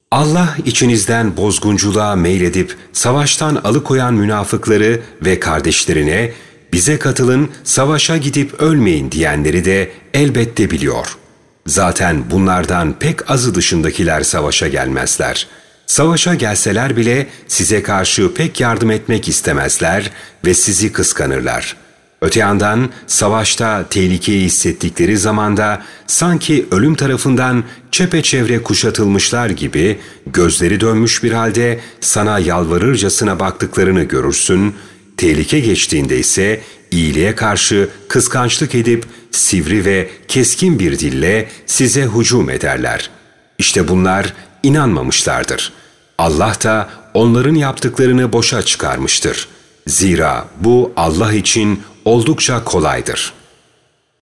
Allah içinizden bozgunculuğa meyledip savaştan alıkoyan münafıkları ve kardeşlerine bize katılın, savaşa gidip ölmeyin diyenleri de elbette biliyor. Zaten bunlardan pek azı dışındakiler savaşa gelmezler. Savaşa gelseler bile size karşı pek yardım etmek istemezler ve sizi kıskanırlar. Öte yandan savaşta tehlikeyi hissettikleri zamanda sanki ölüm tarafından çepeçevre kuşatılmışlar gibi gözleri dönmüş bir halde sana yalvarırcasına baktıklarını görürsün. Tehlike geçtiğinde ise iyiliğe karşı kıskançlık edip sivri ve keskin bir dille size hücum ederler. İşte bunlar inanmamışlardır. Allah da onların yaptıklarını boşa çıkarmıştır. Zira bu Allah için oldukça kolaydır.